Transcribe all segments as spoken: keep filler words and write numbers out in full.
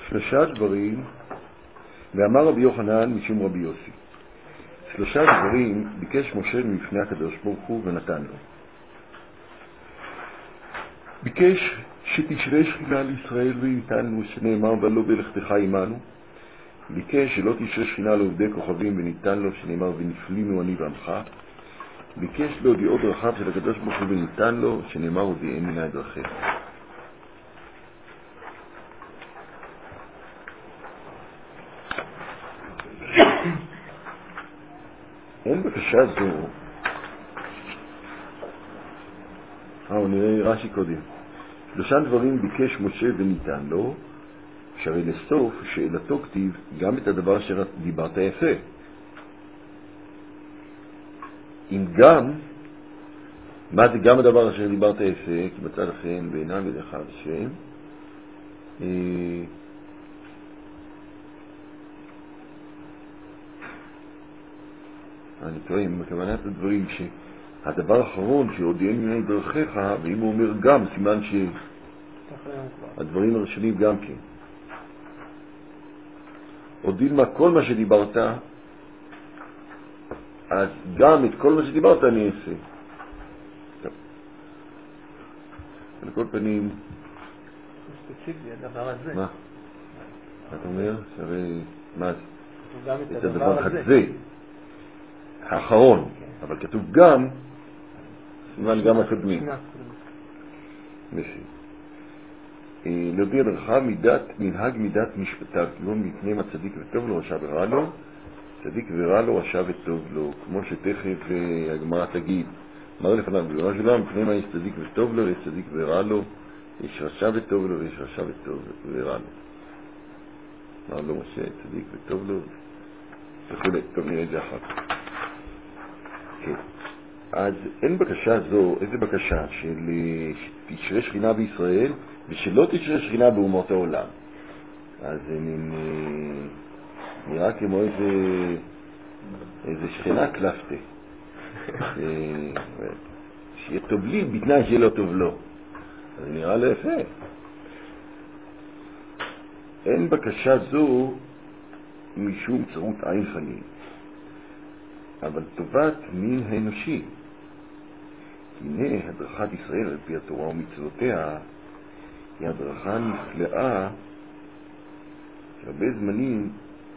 שלושה דברים, ואמר רבי יוחנן משום רבי יוסי. שלושה דברים ביקש משה מפני הקדוש ברוך הוא ונתן לו. ביקש שתשרה שכינה לישראל וניתן לו, שנאמר ולא בלכתך עמנו. ביקש שלא תשרה שכינה לעובדי כוכבים וניתן לו, שנאמר ונפלינו אני ועמך. ביקש להודיעו דרכיו של הקדוש ברוך הוא וניתן לו, שנאמר הודיעני נא את דרכיך. אין בקשה זו, אה, נראה רש"י קודם. שלושה דברים ביקש משה וניתן לו, שהרי לסוף שאלתו כתיב גם את הדבר אשר דיברת יפה. אם גם, מה זה גם הדבר אשר דיברת יפה? כי מצא לכן בעיניו ידיך השם. אני טועה, מכוונת הדברים שהדבר האחרון שהודיעני נא דרכיך, ואם הוא אומר גם, סימן שהדברים הראשונים גם כן. הודיע מה כל מה שדיברת, אז גם את כל מה שדיברת אני אעשה. טוב. על כל פנים... ספציפי, הדבר הזה. מה? מה אתה אומר? שהרי... מה? גם את את הדבר הדבר הזה. הזה. האחרון. אבל כתוב גם, סימן גם הקדמי. בסדר. להודיע דרכיו מידת, מנהג מידת משפטיו, כגון מפני מה צדיק וטוב לו, רשע ורע לו, צדיק ורע לו, רשע וטוב לו, כמו שתכף הגמרא תגיד. אמר לפניו, בגלל שלא, מפני מה יש צדיק וטוב לו, יש צדיק ורע לו, יש רשע וטוב לו, ויש רשע וטוב ורע לו. אמר לו משה, צדיק וטוב לו, וכו'. טוב, נראה את זה אחר כך. כן. אז אין בקשה זו, איזה בקשה? של תשרה שכינה בישראל, ושלא תשרה שכינה באומות העולם. אז מין, נראה כמו איזה, איזה שכינה קלפתה. שיהיה טוב לי, בתנאי שיהיה לא טוב לו. אז נראה לו יפה. אין בקשה זו משום צרות עין פנים, אבל טובת מין האנושי. הנה הדרכת ישראל על פי התורה ומצוותיה היא הדרכה נפלאה שהרבה זמנים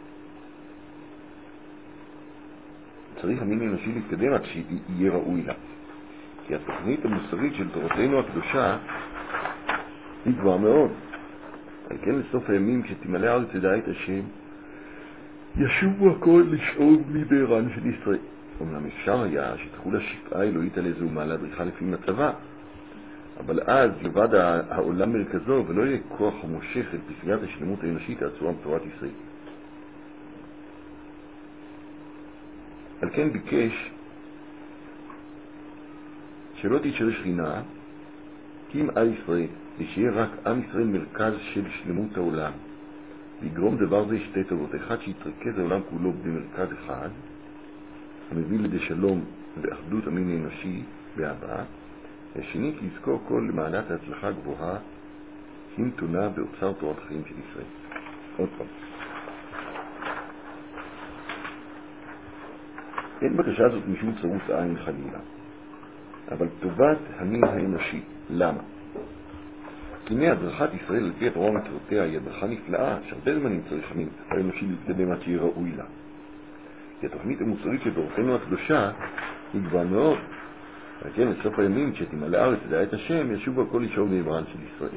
צריך המין האנושי להתקדם עד שיהיה ראוי לה. כי התוכנית המוסרית של תורתנו הקדושה היא גבוהה מאוד. על כן לסוף הימים כשתמלא הארץ ידעה את השם ישובו הכל לשאוב מבערן של ישראל. אומנם אפשר היה שתחול השפעה האלוהית על איזו מעלה דריכה לפי מצבה, אבל אז לבד העולם מרכזו ולא יהיה כוח המושך אל פסגת השלמות האנושית העצומה בתורת ישראל. על כן ביקש שלא תשרה שכינה כי אם עם ישראל, ושיהיה רק עם ישראל מרכז של שלמות העולם, ויגרום דבר זה שתי טובות. אחד, שיתרכז העולם כולו במרכז אחד המביא לידי שלום ואחדות המין האנושי באהבה. השני, כי יזכור כל למעלת ההצלחה הגבוהה שהיא נתונה באוצר תורת החיים של ישראל. עוד פעם, אין בקשה הזאת משום צרות עין חלילה, אבל טובת המין האנושי. למה? כי הנה הדרכת ישראל על פי התורה ומצוותיה היא הדרכה נפלאה שהרבה זמנים צריך המין האנושי להתקדם עד שיהיה ראוי לה. כי התוכנית המוסרית של תורתנו הקדושה היא גבוהה מאוד. ועל כן לסוף הימים כשתמלא הארץ ידעה את השם ישובו הכל לשאוב מעברן של ישראל.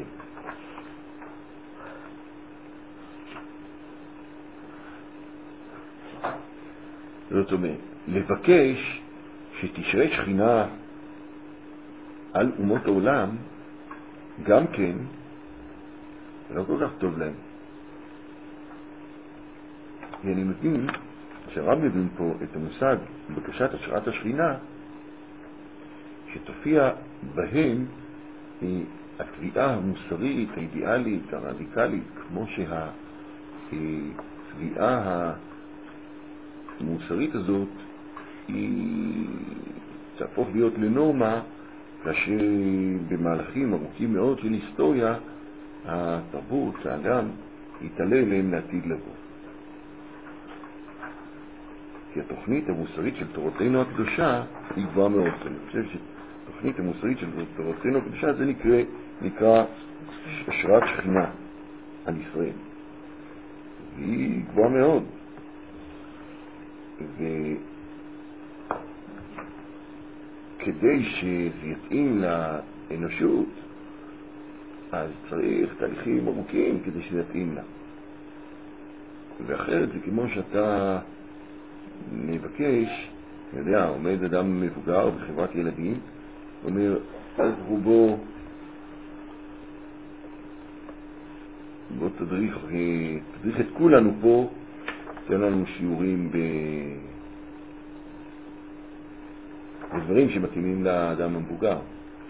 זאת אומרת, לבקש שתשרה שכינה על אומות העולם גם כן לא כל כך טוב להם. ואני מבין שהרב מבין פה את המושג בקשת השראת השכינה שתופיע בהם התביעה המוסרית, האידיאלית, הרדיקלית, כמו שהתביעה המוסרית הזאת היא תהפוך להיות לנורמה, כאשר במהלכים ארוכים מאוד של היסטוריה התרבות, האדם, יתעלה אליהם לעתיד לבוא. כי התוכנית המוסרית של תורתנו הקדושה היא גבוהה מאוד. אני חושב שתוכנית המוסרית של תורתנו הקדושה זה נקרא, נקרא השראת שכינה על ישראל. והיא גבוהה מאוד. וכדי שזה יתאים לאנושות, אז צריך תהליכים ארוכים כדי שזה יתאים לה. ואחרת זה כמו שאתה מבקש, אני יודע, עומד אדם מבוגר בחברת ילדים, אומר, אז רובו, בוא תדריך, תדריך את כולנו פה, תן לנו שיעורים ב... בדברים שמתאימים לאדם המבוגר.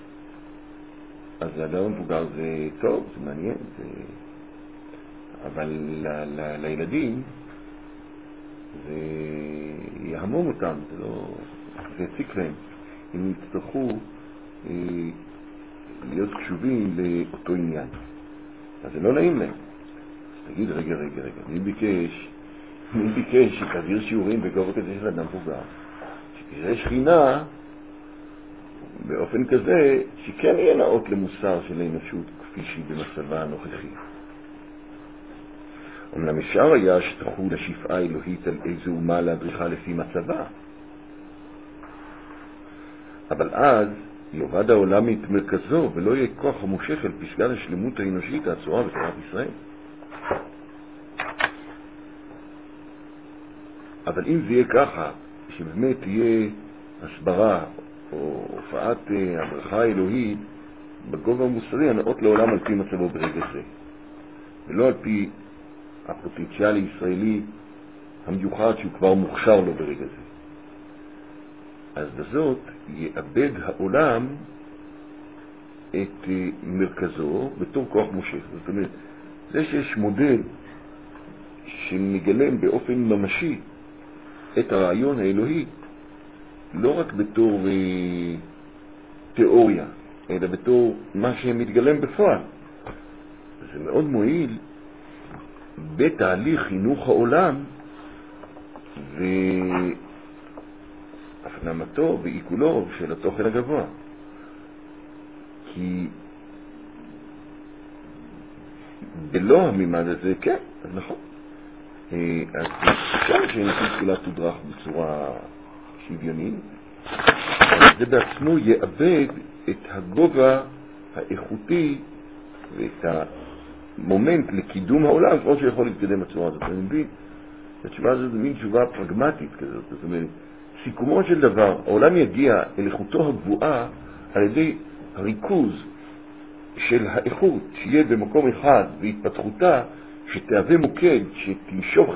אז לאדם המבוגר זה טוב, זה מעניין, זה... אבל ל... ל... לילדים זה יהמום אותם, זה לא... זה יציק להם. הם יצטרכו אה, להיות קשובים לאותו עניין. אז זה לא נעים להם. אז תגיד, רגע, רגע, רגע, מי ביקש, מי ביקש שתעביר שיעורים בגובה כזה של אדם מבוגר? שתראה שכינה באופן כזה שכן יהיה נאות למוסר של האנושות כפי שהיא במצבה הנוכחי. אמנם אפשר היה שתחול השפעה האלוהית על איזו אומה להדריכה לפי מצבה, אבל אז יאבד העולם את מרכזו ולא יהיה כוח המושך אל פסגת השלמות האנושית האצורה בתורת ישראל. אבל אם זה יהיה ככה, שבאמת תהיה הסברה או הופעת הברכה האלוהית בגובה המוסרי הנאות לעולם על פי מצבו ברגע זה, ולא על פי הפוטנציאל הישראלי המיוחד שהוא כבר מוכשר לו ברגע זה. אז בזאת יאבד העולם את מרכזו בתור כוח מושך. זאת אומרת, זה שיש מודל שמגלם באופן ממשי את הרעיון האלוהי, לא רק בתור אה, תיאוריה, אלא בתור מה שמתגלם בפועל. זה מאוד מועיל בתהליך חינוך העולם והפנמתו ועיכולו של התוכן הגבוה. כי בלא הממד הזה, כן, אז נכון. אז אפשר שנתית כולה תודרך בצורה שוויונית, זה בעצמו יאבד את הגובה האיכותי ואת המומנט לקידום העולם כמו שיכול להתקדם בצורה הזאת. אני מבין, התשובה הזאת זה מין תשובה פרגמטית כזאת. זאת אומרת, סיכומו של דבר, העולם יגיע אל איכותו הגבוהה על ידי הריכוז של האיכות שיהיה במקום אחד והתפתחותה שתהווה מוקד שתמשוך,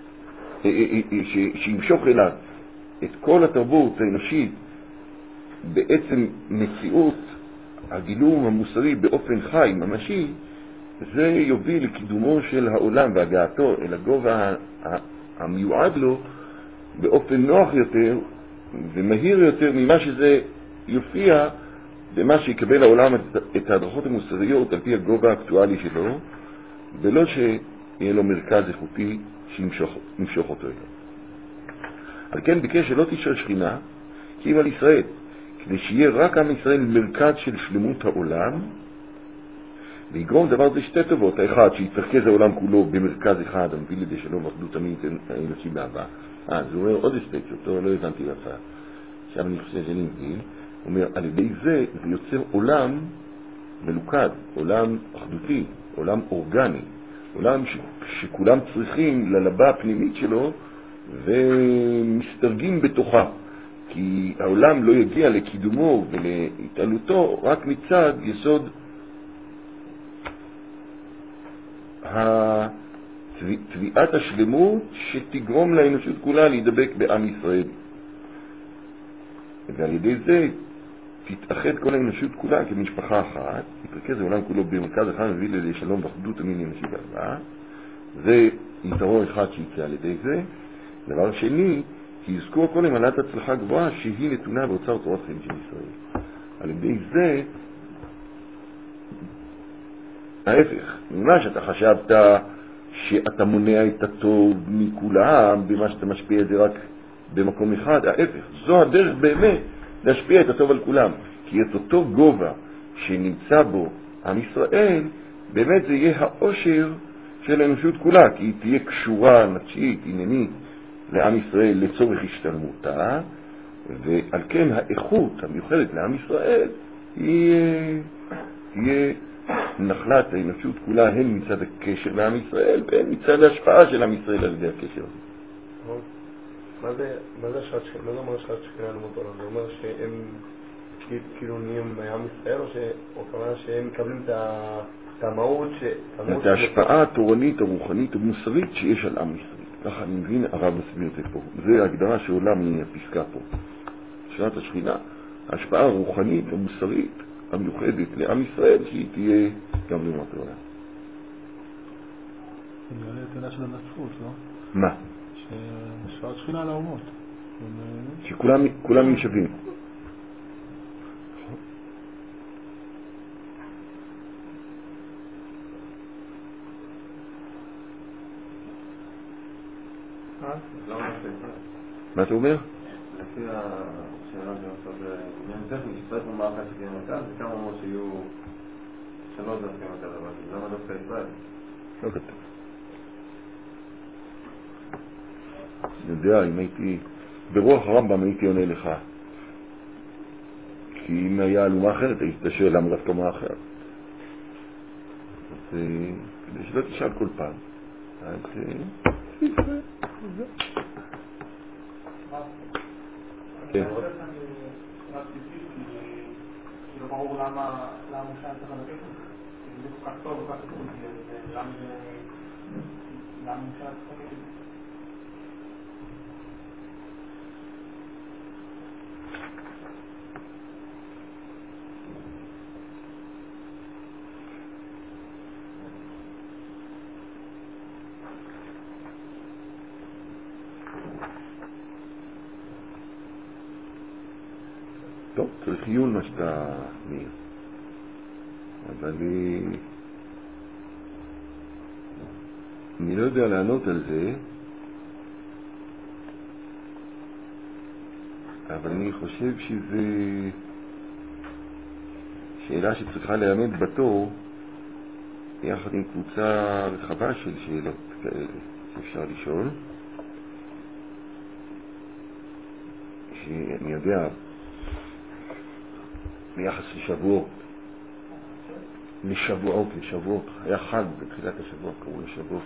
שימשוך אליו את כל התרבות האנושית בעצם מציאות הגילום המוסרי באופן חי, ממשי. זה יוביל לקידומו של העולם והגעתו אל הגובה המיועד לו באופן נוח יותר ומהיר יותר ממה שזה יופיע במה שיקבל העולם את ההדרכות המוסריות על פי הגובה האקטואלי שלו, ולא שיהיה לו מרכז איכותי שימשוך אותו אליו. על כן ביקש שלא תשאל שכינה כי אם על ישראל, כדי שיהיה רק עם ישראל מרכז של שלמות העולם, ויגרום דבר זה שתי טובות. האחד, שיתרכז העולם כולו במרכז אחד, המביא לידי שלום ואחדות עמים האנושי באהבה. אה, זה אומר עוד אספקט, אותו לא הבנתי לצעה. עכשיו אני חושב שאני מבין. הוא אומר, על ידי זה זה יוצר עולם מלוכד, עולם אחדותי, עולם אורגני, עולם ש... שכולם צריכים ללבה הפנימית שלו ומסתרגים בתוכה. כי העולם לא יגיע לקידומו ולהתעלותו רק מצד יסוד תביעת השלמות שתגרום לאנושות כולה להידבק בעם ישראל. ועל ידי זה תתאחד כל האנושות כולה כמשפחה אחת, יתרכז העולם כולו במרכז אחד, מביא לידי שלום ואחדות עמים אנושי באהבה. זה יתרון אחד שיצא על ידי זה. דבר שני, שיזכו הכל למעלת הצלחה גבוהה שהיא נתונה באוצר תורת חיים של ישראל. על ידי זה ההפך, ממה שאתה חשבת שאתה מונע את הטוב מכולם במה שאתה משפיע את זה רק במקום אחד. ההפך, זו הדרך באמת להשפיע את הטוב על כולם. כי את אותו גובה שנמצא בו עם ישראל, באמת זה יהיה האושר של האנושות כולה, כי היא תהיה קשורה נפשית, עניינית, לעם ישראל לצורך השתלמותה, ועל כן האיכות המיוחדת לעם ישראל היא תהיה נחלת האנושות כולה, הן מצד הקשר לעם ישראל והן מצד ההשפעה של עם ישראל על ידי הקשר הזה. מה זה, מה זה שעת שכינה? מה זה אומר שעת שכינה לעומת עולם? זה אומר שהם כאילו נהיים עם ישראל, או כמובן שהם מקבלים את המהות, את ההשפעה התורנית, הרוחנית ומוסרית שיש על עם ישראל. ככה אני מבין, הרב מסביר את זה פה. זה ההגדרה שעולה מהפסקה פה. שעת השכינה, ההשפעה הרוחנית המוסרית המיוחדת לעם ישראל, שהיא תהיה גם לעומת העולם. זה נראה לי התאלה של הנצרות, לא? מה? ששעת שכינה על האומות. שכולם שווים. מה אתה אומר? לפי השאלה שעושה בעניין טכני, שצריך לומר אחת שכן מרכז, וכמה אמרו שיהיו שלוש דווקא מרכז, אבל למה דווקא ישראל? לא כתוב. אני יודע, אם הייתי, ברוח הרמב"ם הייתי עונה לך. כי אם היה אלומה אחרת, הייתי שואל למה דווקא מה אחרת. אז כדי שלא תשאל כל פעם. אז ישראל. כן. לא ברור למה משה צריך לבקש את זה. זה כל כך טוב וכל כך טוב, למה משה צריך לבקש את זה? טוב, צריך עיון מה שאתה מיר. אבל אני... אני לא יודע לענות על זה, אבל אני חושב שזה שאלה שצריכה להעמד בתור יחד עם קבוצה רחבה של שאלות כאלה שאפשר לשאול. שאני יודע ביחס לשבועות, לשבועות, לשבועות, היה חג בתחילת השבוע, קראו לשבועות.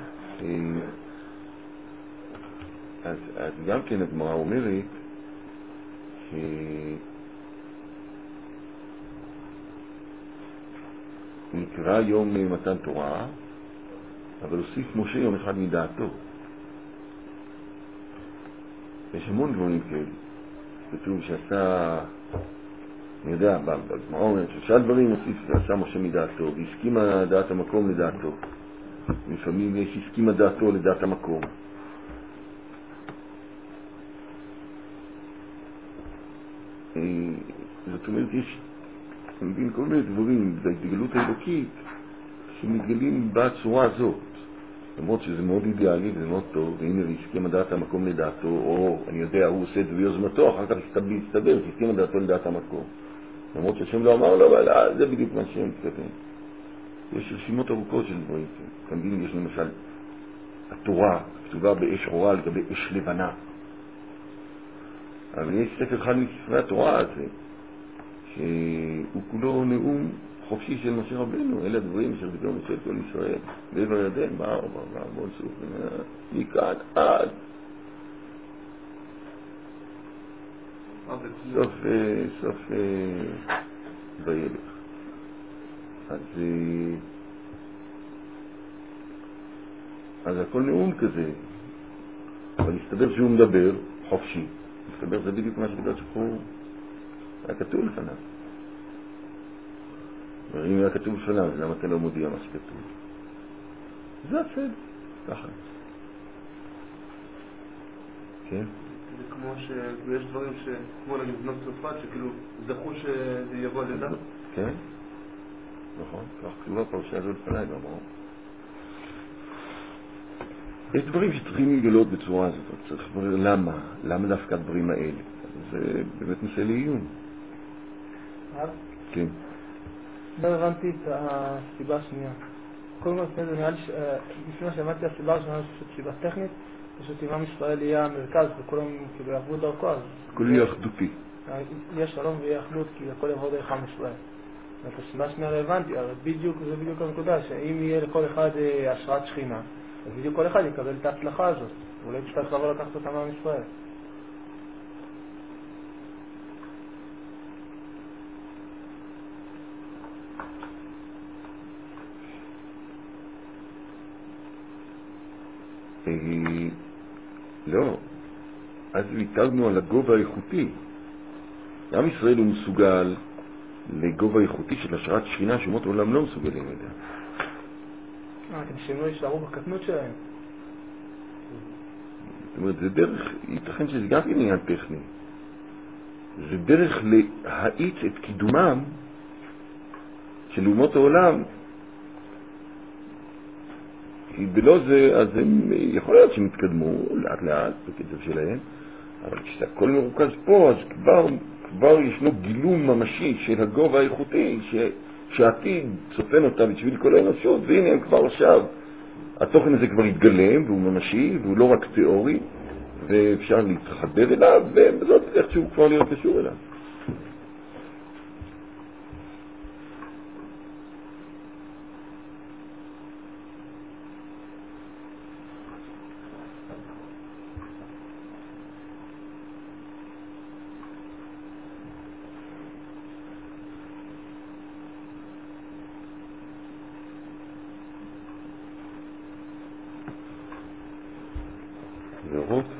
אז, אז גם כן הגמרא אומרת שנקרא יום מתן תורה, אבל הוסיף משה יום אחד מדעתו. יש המון דברים כאלה. כתוב שעשה, אני יודע, בגמרא אומרת ששאר דברים הוסיף ועשה משה מדעתו, והסכימה דעת המקום לדעתו. לפעמים יש הסכימה דעתו לדעת המקום. זאת אומרת, יש, אני מבין, כל מיני דברים בהתגלות האלוקית שמתגלים בצורה הזאת. למרות שזה מאוד אידיאלי וזה מאוד טוב, והנה והסכימה דעת המקום לדעתו, או אני יודע, הוא עושה את זה ביוזמתו, אחר כך יסתבר שהסכימה דעתו לדעת המקום. למרות שהשם לא אמר לו, אבל זה בדיוק מה שהם מתכוון. יש רשימות ארוכות של דברים. כמובן, יש למשל התורה כתובה באש אורה על גבי אש לבנה. אבל יש ספר אחד מספרי התורה הזה, שהוא כולו נאום חופשי של משה רבנו. אלה הדברים אשר דיבר משה כל ישראל. בעבר ירדן, בהר, בהר, בון סוף, מכאן עד סוף, סוף וילך. אז אז הכל נאום כזה, אבל הסתבר שהוא מדבר חופשי. הסתבר זה בדיוק מה שגדול שחור היה כתוב לפניו. אם היה כתוב לפניו, למה אתה לא מודיע מה שכתוב? זה הסד, ככה. כן? זה כמו שיש דברים שכמו נגיד בנות צרפת, שכאילו זכו שזה יבוא לידה? כן, נכון. כך כתובה פרשה הזאת לפניי, אמרו. יש דברים שצריכים לגלות בצורה הזאת, צריך לברר למה, למה דווקא הדברים האלה. זה באמת נושא לעיון. כן. לא הבנתי את הסיבה השנייה. קודם כל, לפני זה נראה לי, לפני שהבנתי הסיבה השנייה, אני חושבת סיבה טכנית, פשוט אם עם ישראל יהיה המרכז וכולם כאילו יעברו דרכו, אז... כולם יהיה אחדותי. יהיה שלום ויהיה אחדות, כי הכל יעבור דרך עם ישראל. ואת הסיבה השנייה לא הבנתי, אבל בדיוק, זה בדיוק הנקודה, שאם יהיה לכל אחד השראת שכינה, אז בדיוק כל אחד יקבל את ההצלחה הזאת. אולי תצטרך לבוא לקחת אותה מעם ישראל. לא, אז ויתרנו על הגובה האיכותי. עם ישראל הוא מסוגל לגובה האיכותי של השראת שכינה שאומות העולם לא מסוגלים אליה. אה, כדי שהם לא יישארו בקטנות שלהם. זאת אומרת, זה דרך, ייתכן שזה גם עניין טכני. זה דרך להאיץ את קידומם של אומות העולם, כי בלא זה, אז הם, יכול להיות שהם יתקדמו לאט לאט בקצב שלהם, אבל כשהכל מרוכז פה, אז כבר, כבר ישנו גילום ממשי של הגובה האיכותי, ש, שעתיד צופן אותה בשביל כל האנושות, והנה הם כבר עכשיו, התוכן הזה כבר יתגלם, והוא ממשי, והוא לא רק תיאורי, ואפשר להתחבר אליו, ובזאת איכשהו כבר להיות קשור אליו. לראות.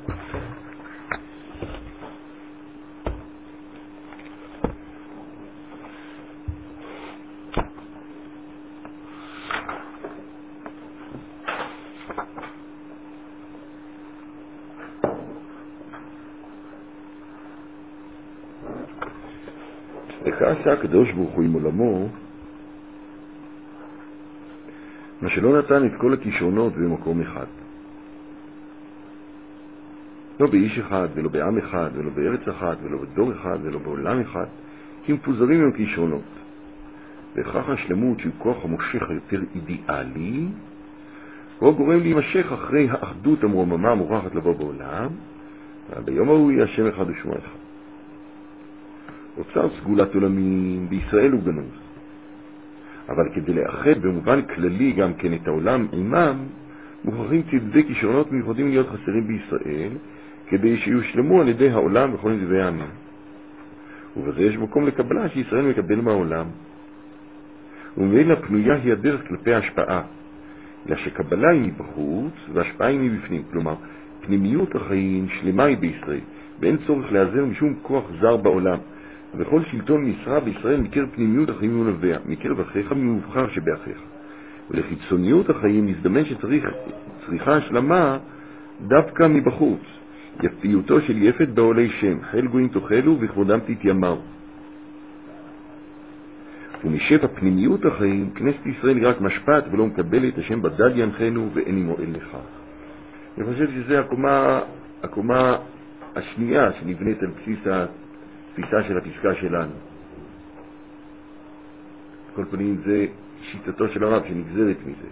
איך עשה הקדוש ברוך הוא עם עולמו, מה שלא נתן את כל הכישרונות במקום אחד. לא באיש אחד, ולא בעם אחד, ולא בארץ אחד, ולא בדור אחד, ולא בעולם אחד, כי מפוזרים עם כישרונות. וכך השלמות שהוא כוח המושך היותר אידיאלי, הוא גורם להימשך אחרי האחדות המרוממה המוכרחת לבוא בעולם, וביום ההוא יהיה השם אחד ושמו אחד. אוצר סגולת עולמים בישראל הוא גנוז. אבל כדי לאחד במובן כללי גם כן את העולם עימם, מוכרחים צדדי כישרונות מיוחדים להיות חסרים בישראל, כדי שיושלמו על ידי העולם בכל נדבי העמים. ובזה יש מקום לקבלה שישראל מקבל מהעולם. וממילא פנויה היא הדרך כלפי ההשפעה, אלא שקבלה היא מבחוץ והשפעה היא מבפנים. כלומר, פנימיות החיים שלמה היא בישראל, ואין צורך להיעזר משום כוח זר בעולם. וכל שלטון משרה בישראל מקרב פנימיות החיים ונובע, מקרב אחיך ממובחר שבאחיך. ולחיצוניות החיים נזדמן שצריך צריכה השלמה דווקא מבחוץ. יפיותו של יפת בעולי שם, חיל גויים תאכלו וכבודם תתיימרו. ומשפע פנימיות החיים, כנסת ישראל היא רק משפט ולא מקבלת, השם בדל ינחנו ואין היא מועל לכך. אני חושב שזה הקומה, הקומה השנייה שנבנית על בסיס התפיסה של הפסקה שלנו. כל פנים זה שיטתו של הרב שנגזרת מזה.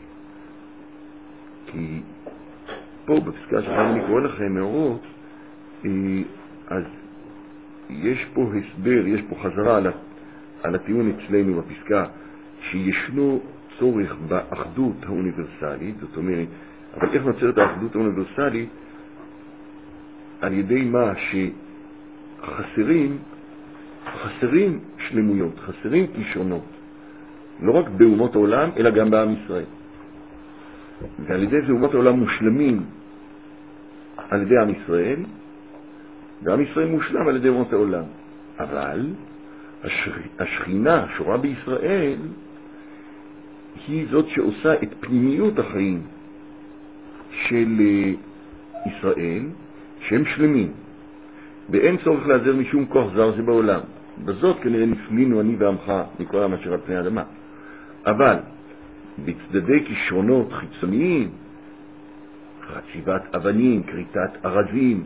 כי פה בפסקה שלנו אני קורא לכם מאורות, אז יש פה הסבר, יש פה חזרה על, על הטיעון אצלנו בפסקה, שישנו צורך באחדות האוניברסלית, זאת אומרת, אבל איך נוצרת האחדות האוניברסלית? על ידי מה שחסרים, חסרים שלמויות, חסרים כישרונות. לא רק באומות העולם, אלא גם בעם ישראל. ועל ידי זה אומות העולם מושלמים על ידי עם ישראל, ועם ישראל מושלם על ידי אומות העולם. אבל השכינה שורה בישראל היא זאת שעושה את פנימיות החיים של ישראל, שהם שלמים, ואין צורך לעזר משום כוח זר שבעולם. בזאת כנראה נפלינו אני ועמך מכל עם אשר על פני האדמה. אבל בצדדי כישרונות חיצוניים, חציבת אבנים, כריתת ארזים,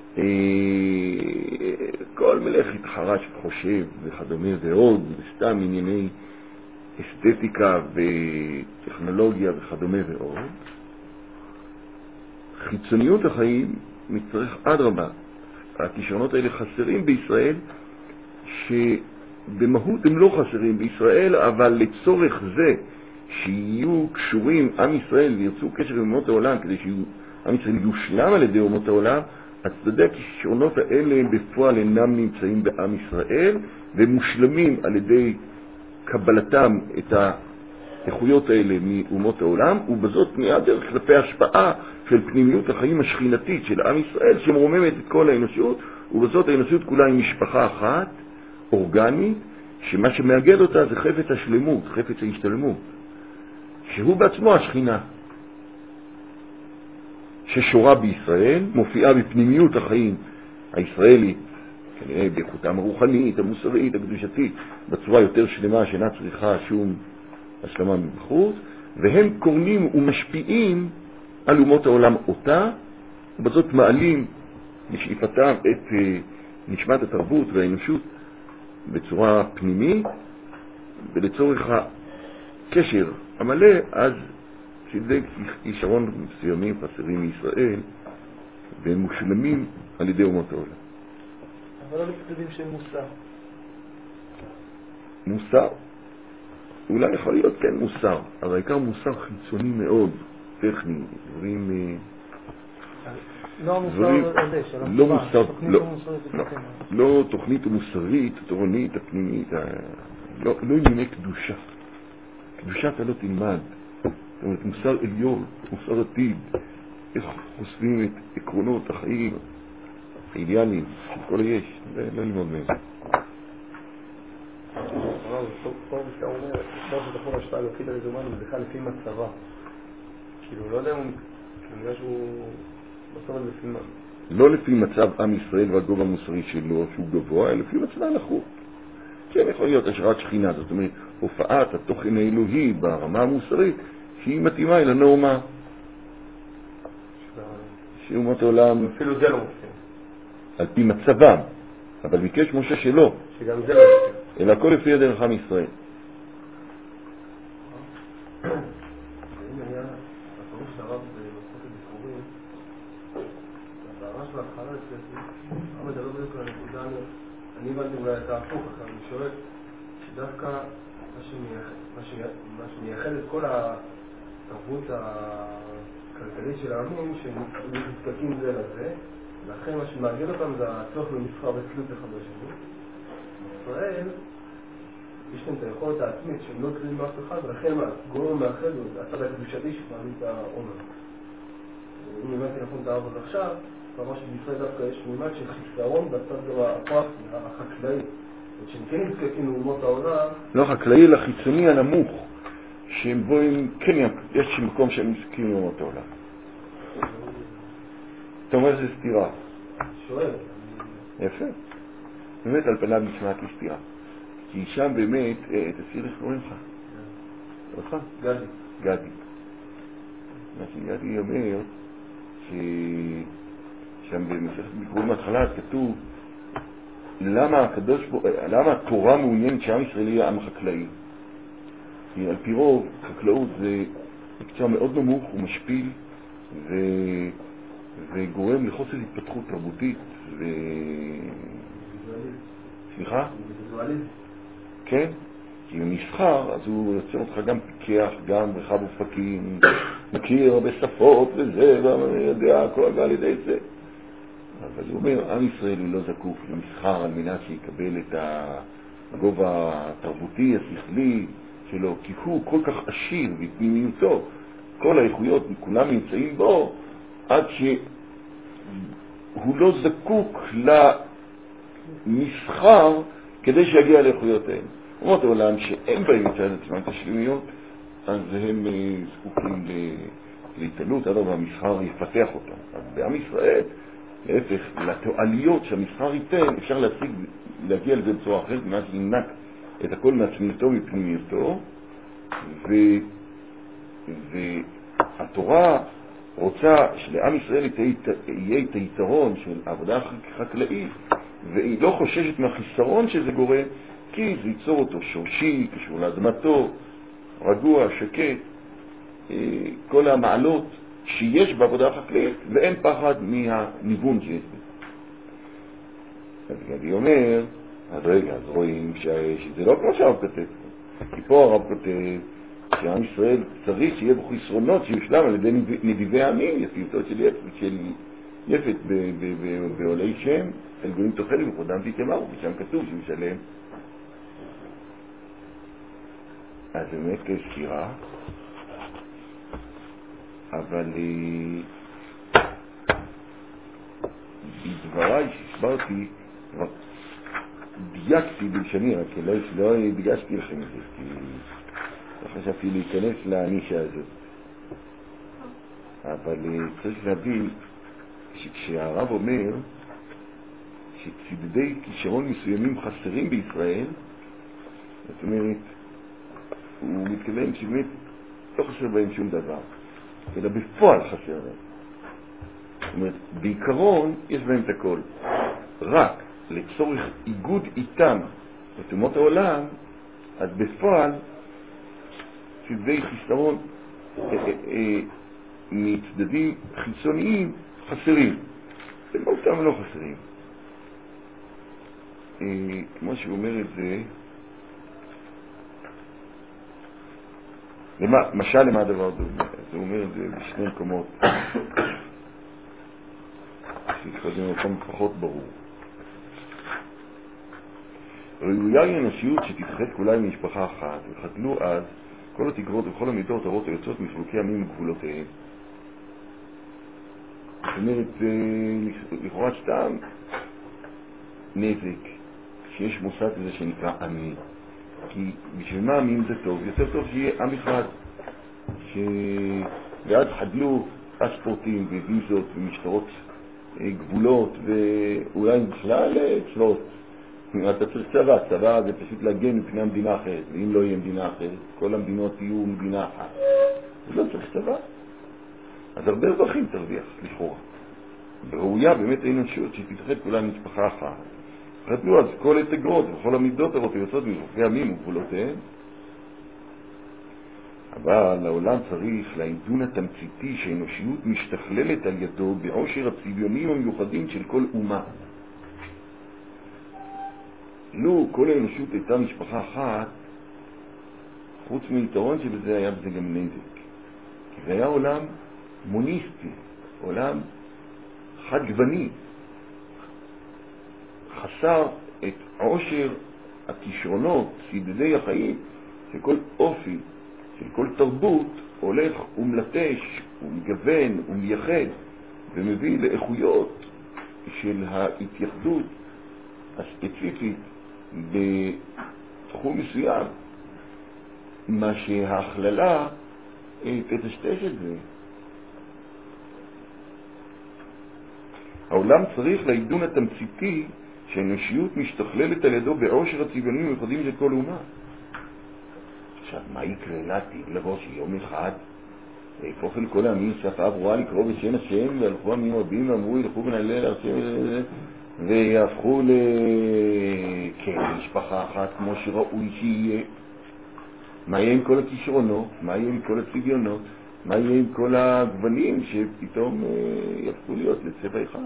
כל מלאכת חרש וחושב וכדומה ועוד, וסתם ענייני אסתטיקה וטכנולוגיה וכדומה ועוד. חיצוניות החיים מצטרך עד רבה. הכישרונות האלה חסרים בישראל, שבמהות הם לא חסרים בישראל, אבל לצורך זה שיהיו קשורים עם ישראל וירצו קשר עם אומות העולם, כדי שעם ישראל יושלם על ידי אומות העולם, הצדדי הכישרונות האלה בפועל אינם נמצאים בעם ישראל, ומושלמים על ידי קבלתם את האיכויות האלה מאומות העולם, ובזאת נהיה דרך כלפי השפעה של פנימיות החיים השכינתית של עם ישראל, שמרוממת את כל האנושות, ובזאת האנושות כולה היא משפחה אחת, אורגנית, שמה שמאגד אותה זה חפץ השלמות, חפץ ההשתלמות, שהוא בעצמו השכינה, ששורה בישראל, מופיעה בפנימיות החיים הישראלית, כנראה באיכותם הרוחנית, המוסרית, הקדושתית, בצורה יותר שלמה שאינה צריכה שום השלמה מבחוץ, והם קורנים ומשפיעים על אומות העולם אותה, ובזאת מעלים בשאיפתם את נשמת התרבות והאנושות בצורה פנימית, ולצורך הקשר המלא, אז שזה כישרון מסוימים חסרים מישראל, והם מושלמים על ידי אומות העולם. אבל לא לפקדים שהם מוסר. מוסר? אולי יכול להיות כן מוסר, אבל העיקר מוסר חיצוני מאוד, טכני, דברים... לא המוסר הזה, של לא מוסר, תוכנית ומוסרית. לא תוכנית ומוסרית, תורנית, הפנימית, לא ענייני קדושה. קדושה אתה לא תלמד. זאת אומרת, מוסר עליון, מוסר עתיד, איך חושבים את עקרונות החיים, האידיאליים, של כל היש, זה לא ללמוד מהם. פה מסתם אומר, כמו שתכון השפעה להוקיד על איזומן, הוא בכלל לפי מצבה. כאילו, לא יודע אם הוא... כאילו, נראה שהוא... בסוף על לפי מה. לא לפי מצב עם ישראל והגובה המוסרי שלו, שהוא גבוה, אלא לפי מצבה נחות. כן, יכול להיות השראת שכינה, זאת אומרת, הופעת התוכן האלוהי ברמה המוסרית, שהיא מתאימה אל הנורמה. שאומות העולם... אפילו זה לא מופיע. על פי מצבם, אבל ביקש משה שלא. שגם זה לא מופיע. אלא הכל לפי הדרך עם ישראל. אני הבנתי אולי את ההפוך, אני שואל שדווקא מה שמייחד את כל התרבות הכלכלית של העמים, שהם נזקקים זה לזה, ולכן מה שמאגד אותם זה הצורך במסחר ותלות אחד בשני. בישראל יש להם את היכולת העצמית שהם לא תלויים מאף אחד, ולכן הגורם מאחד הוא הצד הקדושתי שמעמיד את העומר. אם הבנתי נכון את העבוד עכשיו, כלומר שבישראל דווקא יש מימד של חיסרון בצד גם הפרקטי, החקלאי. שהם כן נזקקים לאומות העולם... לא חקלאי, אלא חיצוני הנמוך, שהם בו הם כן יש מקום שהם נזקקים לאומות העולם. אתה אומר שזה סתירה. שואל. יפה. באמת על פניו נשמע כסתירה. כי שם באמת, תסיר איך קוראים לך? אותך? גדי. גדי. מה שגדי אומר, ש... שם במסכת ביקורים מההתחלה כתוב למה הקדוש בו, למה התורה מעוניינת שעם ישראל יהיה עם חקלאי? כי על פי רוב חקלאות זה מקצוע מאוד נמוך ומשפיל ו... וגורם לחוסר התפתחות תרבותית ו... סליחה? כן? כי במסחר אז הוא יוצא אותך גם פיקח, גם רחב ופקים, מכיר הרבה שפות וזה, ואני יודע הכל ועל ידי זה. אבל הוא אומר, עם ישראל הוא לא זקוק למסחר על מנת שיקבל את הגובה התרבותי, השכלי שלו, כי הוא כל כך עשיר בפנימיותו, כל האיכויות, כולם נמצאים בו, עד שהוא לא זקוק למסחר כדי שיגיע לאיכויות האלה. אומות העולם שהם באים מצד עצמם את השלמיות, אז הם זקוקים להתעלות, עד אבל המסחר יפתח אותם. אז בעם ישראל, להפך, לתועליות שהמסחר ייתן, אפשר להשיג, להגיע לזה בצורה אחרת, מה שינק את הכל מעצמיותו מפנימיותו, ו... והתורה רוצה שלעם ישראל יהיה את היתרון של עבודה חקלאית, והיא לא חוששת מהחיסרון שזה גורם, כי זה ייצור אותו שורשי, קשור לאדמתו, רגוע, שקט, כל המעלות שיש בעבודה החקלאית, ואין פחד מהניוון שיש בזה. אז גדי אומר, אז רגע, אז רואים שזה לא כמו שהרב כותב. כי פה הרב כותב שעם ישראל צריך שיהיה בו חסרונות שיושלם על ידי נדיבי העמים, יפיותו של יפת, של יפת בעולי שם, אל גויים תאכל ובכבודם תתאמר, ושם כתוב שהוא שלם. אז באמת כסתירה, אבל בדבריי שהסברתי, דייקתי בלשני, רק לא הדגשתי לכם את זה, כי לא חשבתי להיכנס לאנישה הזאת. אבל צריך להבין שכשהרב אומר שצידדי כישרון מסוימים חסרים בישראל, זאת אומרת, הוא מתכוון שבאמת לא חסר בהם שום דבר, אלא בפועל חסר להם. זאת אומרת, בעיקרון יש בהם את הכל. רק לצורך איגוד איתם את אומות העולם, אז בפועל צדדי חיסרון מצדדים חיצוניים חסרים. במהותם לא חסרים. כמו שהוא אומר את זה, למה, משל למה הדבר הזה? הוא אומר את זה בשני מקומות שיתחזים אותם פחות ברור. ראויה היא אנושיות שתתחד כולה עם משפחה אחת, וחדלו אז כל התקרות וכל המידות הרות היוצאות מחלוקי עמים וגבולותיהם. זאת אומרת, לכאורה סתם נזק שיש מוסד כזה שנקרא עמי. כי בשביל מה עמים זה טוב? יותר טוב שיהיה עם אחד, שליד חדלו אספורטים וויזות ומשטרות גבולות, ואולי בכלל צבאות. אתה צריך צבא, צבא זה פשוט להגן מפני המדינה אחרת, ואם לא יהיה מדינה אחרת, כל המדינות יהיו מדינה אחת. אז לא צריך צבא. אז הרבה רווחים תרוויח, לכאורה. וראויה באמת האנושות שתתחד כולה משפחה אחת. חדלו אז כל התגרות וכל המידות הרות היוצאות מחלוקי עמים וגבולותיהם. אבל העולם צריך לעידון התמציתי שהאנושיות משתכללת על ידו בעושר הצביונים המיוחדים של כל אומה. לו כל האנושות הייתה משפחה אחת, חוץ מיתרון שבזה היה בזה גם נזק. כי זה היה עולם מוניסטי, עולם חד גווני, חסר את עושר הכישרונות, צידדי החיים, שכל אופי, של כל תרבות הולך ומלטש ומגוון ומייחד ומביא לאיכויות של ההתייחדות הספציפית בתחום מסוים, מה שההכללה תטשטש את זה. העולם צריך לעידון התמציתי שהאנושיות משתכללת על ידו בעושר הצביונים המיוחדים של כל אומה. עכשיו, מה יקרה לעתיד לבוא שיום אחד יהפוך אל כל העמים שפה ברורה לקרוא בשם השם, והלכו עמים רבים ואמרו ילכו ונעלה להשם ויהפכו למשפחה אחת כמו שראוי שיהיה. מה יהיה עם כל הכישרונות? מה יהיה עם כל הצביונות? מה יהיה עם כל הגוונים שפתאום יהפכו להיות לצבע אחד?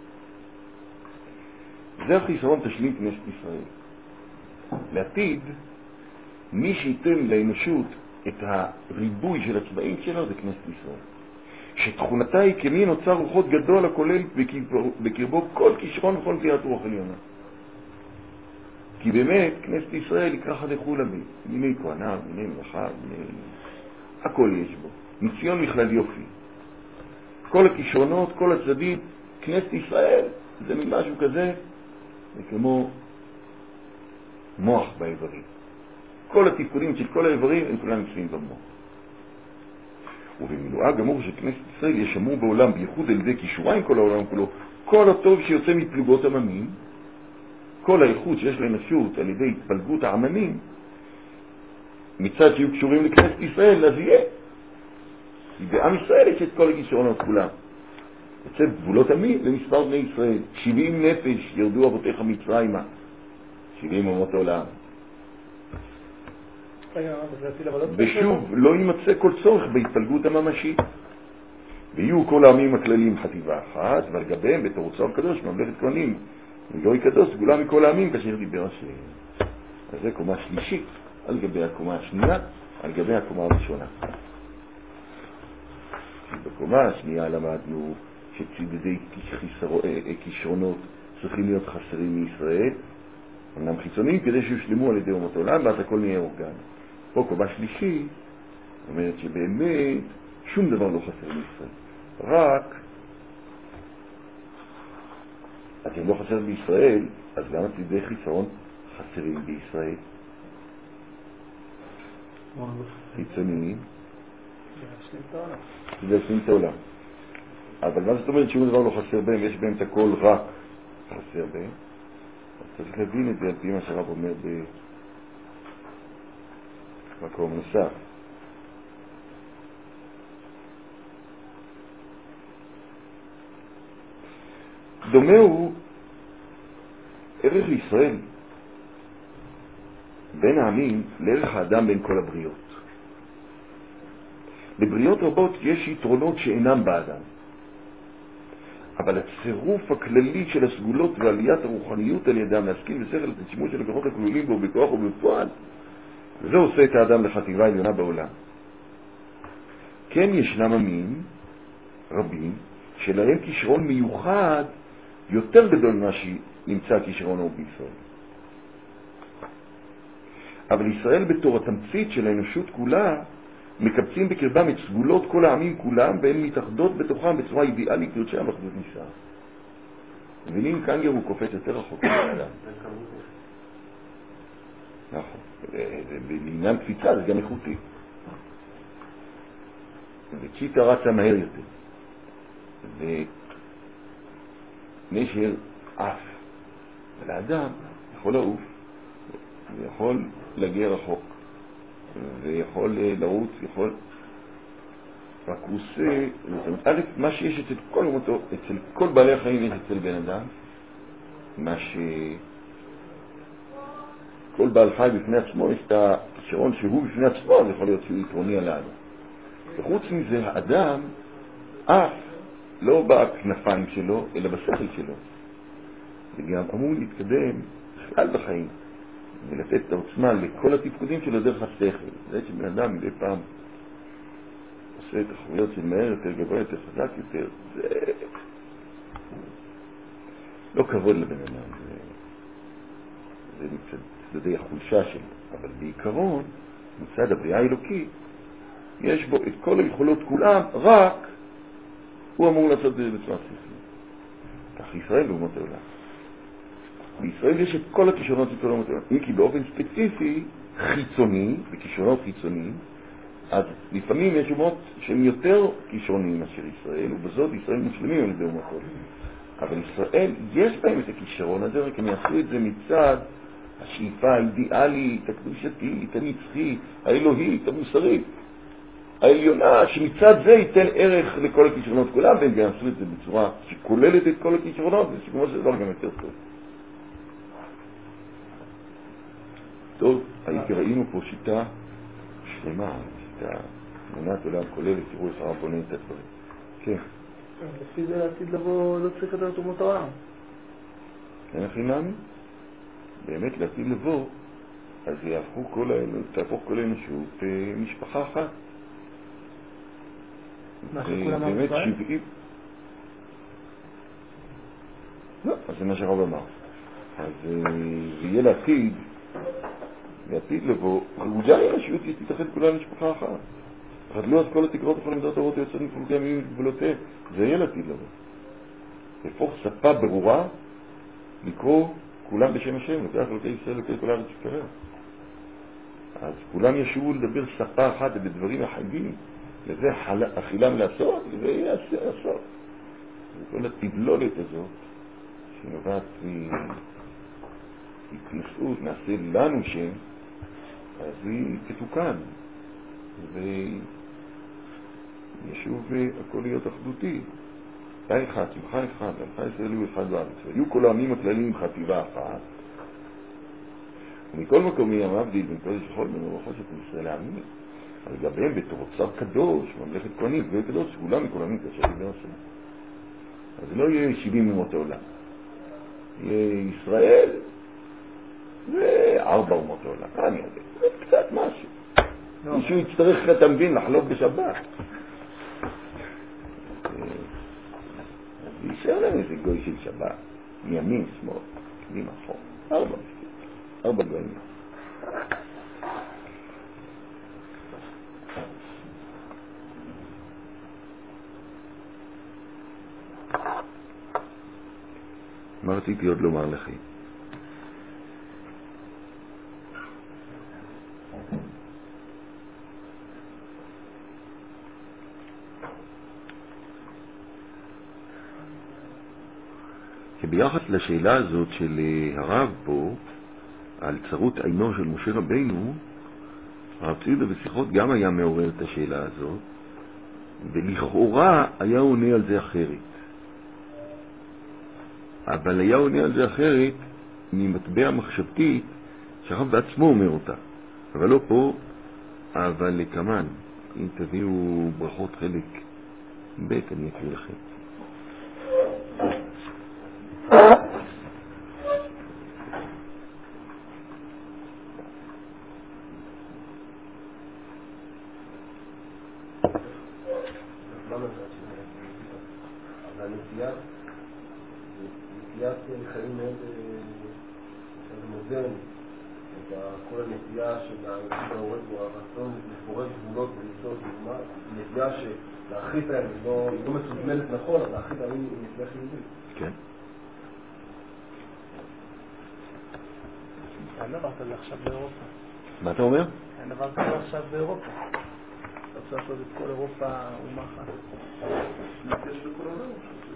זה החיסרון תשלים כנסת ישראל. לעתיד, מי שייתן לאנושות את הריבוי של הצבעים שלו זה כנסת ישראל. שתכונתה היא כמין אוצר רוחות גדול הכולל בקרבו כל כישרון וכל נטיית רוח עליונה. כי באמת כנסת ישראל יקרא חד לכולה בי, מיני כהנה, מיני מלאכה, מיני... הכל יש בו. מציון מכלל יופי. כל הכישרונות, כל הצדדים, כנסת ישראל זה משהו כזה, זה כמו מוח באיברים. כל התפקודים של כל האיברים הם כולם נמצאים במוח. ובמילואה גמור של כנסת ישראל ישמור בעולם בייחוד על ידי כישוריים כל העולם כולו, כל הטוב שיוצא מפלוגות עממים, כל האיכות שיש לאנושות על ידי התפלגות העממים, מצד שיהיו קשורים לכנסת ישראל, אז יהיה. כי בעם ישראל יש את כל הכישרונות כולם. יוצא גבולות עמי למספר בני ישראל. שבעים נפש ירדו אבותיך מצרימה. שבעים אומות העולם. ושוב, לא יימצא כל צורך בהתפלגות הממשית. ויהיו כל העמים הכלליים חטיבה אחת, ועל גביהם בתור אוצר קדוש, ממלכת כהנים. וגוי קדוש, סגולה מכל העמים, כאשר דיבר השם. אז זה קומה שלישית, על גבי הקומה השנייה, על גבי הקומה הראשונה. בקומה השנייה למדנו שצידדי כישרונות צריכים להיות חסרים מישראל, אמנם חיצוניים, כדי שיושלמו על ידי אומות העולם, ואז הכל נהיה אורגני. פה קומה שלישית אומרת שבאמת שום דבר לא חסר מישראל. רק, אתם לא חסר בישראל, אז גם צידי חיסרון חסרים בישראל. חיצוניים. זה להשלים את העולם. אבל מה זאת אומרת שום דבר לא חסר בהם? יש בהם את הכל רק חסר בהם. אז צריך להבין את זה על פי מה שהרב אומר במקום נוסף. דומה הוא ערך לישראל בין העמים לערך האדם בין כל הבריות. לבריות רבות יש יתרונות שאינם באדם, אבל הצירוף הכללי של הסגולות ועליית הרוחניות על ידם להשכיל ושכל את השימוש של הכוחות הכלולים בו בכוח ובפועל, זה עושה את האדם לחטיבה עליונה בעולם. כן ישנם עמים רבים שלהם כישרון מיוחד יותר גדול ממה שנמצא כישרונו בישראל. אבל ישראל בתור התמצית של האנושות כולה מקבצים בקרבם את סגולות כל העמים כולם, והן מתאחדות בתוכם בצורה אידיאלית יוצאה באחדות ניסה. מבינים, כאן הוא קופץ יותר רחוק מהאדם. נכון. בעניין קפיצה זה גם איכותי. וצ'יטה רצה מהר יותר. ונשר אף. ולאדם יכול לעוף, ויכול להגיע רחוק. ויכול לרוץ, יכול... רק הוא עושה... א', מה שיש אצל כל מותו, אצל כל בעלי החיים יש אצל בן אדם, מה ש... כל בעל חי בפני עצמו יש את הכישרון שהוא בפני עצמו, אז יכול להיות שהוא יתרוני על האדם. וחוץ מזה, האדם אף לא בכנפיים שלו, אלא בשכל שלו. וגם אמור להתקדם בכלל בחיים. ולתת את העוצמה לכל התפקודים שלו דרך השכל. זה שבן אדם מדי פעם עושה את החוויות של מהר יותר, גבוה יותר, חזק יותר, זה לא כבוד לבן אדם, זה, זה מצד צדדי החולשה שלו. אבל בעיקרון, מצד הבריאה האלוקית, יש בו את כל היכולות כולם, רק הוא אמור לעשות את זה בצורה שכלית. כך ישראל ואומות העולם. בישראל יש את כל הכישרונות של כל אומות העולם. אם כי באופן ספציפי, חיצוני, וכישרונות חיצוניים, אז לפעמים יש אומות שהם יותר כישרוניים מאשר ישראל, ובזאת ישראל מושלמים על ידי אומות העולם. אבל ישראל, יש בהם את הכישרון הזה, רק הם יעשו את זה מצד השאיפה האידיאלית, הקדושתית, הנצחית, האלוהית, המוסרית, העליונה, שמצד זה ייתן ערך לכל הכישרונות כולם, והם יעשו את זה בצורה שכוללת את כל הכישרונות, ושכמו שזה דבר גם יותר טוב. טוב, הייתי ראינו פה שיטה שלמה, שיטה תמונת עולם כוללת, תראו איך הרב בונה את הדברים. כן. לפי זה לעתיד לבוא לא צריך לדעת אומות העולם. אין הכי נעמי? באמת לעתיד לבוא, אז יהפכו כל האנושות, תהפוך כל האנושות משפחה אחת. מה שכולם אמרו ישראל? שבעים... לא, אז זה מה שהרב אמר. אז זה יהיה לעתיד, לעתיד לבוא, רבוג'ה האנושות תתאחד כולה משפחה אחת. חדלו אז כל התקרות וכל עמדות האורות היוצאות מפולגי ימים וגבולותיהם. זה יהיה לעתיד לבוא. להפוך שפה ברורה, לקרוא כולם בשם השם, לקרוא חלקי ישראל, לקרוא כל הארץ שקרה. אז כולם ישובו לדבר שפה אחת בדברים החגים, וזה אכילם לעשות, וזה יהיה לעשות. וכל התבלולת הזאת, שנובעת מהתנסות, נעשה לנו שם, אז היא תתוקן. ישוב הכל להיות אחדותי. היה אחד, שמחה אחד, הלכה ישראל הוא אחד בארץ. והיו כל העמים הכלליים חטיבה אחת. ומכל מקום יהיה המבדיל בין קודש וחול בין רוחו של ישראל העמים. על גביהם בתור צר קדוש, ממלכת כהנים, גוי קדוש, כולם מכל העמים כאשר יבין השם. אז לא יהיה שבעים אומות העולם. יהיה ישראל וארבע אומות העולם. אני יודע, זה קצת משהו. מישהו יצטרך, אתה מבין, לחלוק בשבת. אז יישאר להם איזה גוי של שבת, מימין, שמאל, קדימה, אחור. ארבע מסכים, ארבע גויים. מה רציתי עוד לומר לכם? שביחס לשאלה הזאת של הרב פה, על צרות עינו של משה רבינו, הרב ציודה בשיחות גם היה מעורר את השאלה הזאת, ולכאורה היה עונה על זה אחרת. אבל היה עונה על זה אחרת ממטבע מחשבתית שהרב בעצמו אומר אותה. אבל לא פה, אבל כמן. אם תביאו ברכות חלק ב' אני אקריא לכם. חיים מאוד מודרני, את כל הנטייה של היחיד ההורג בו, הרצון לפורק גבולות וליצור דוגמה, נטייה שלהחריט להם היא לא מסוגמלת נכון, אז להחריט להם היא נטייה חיובית. כן. אין דבר כזה עכשיו באירופה. מה אתה אומר? אין דבר כזה עכשיו באירופה. עכשיו לעשות את כל אירופה אומה אחת. יש בכל העולם.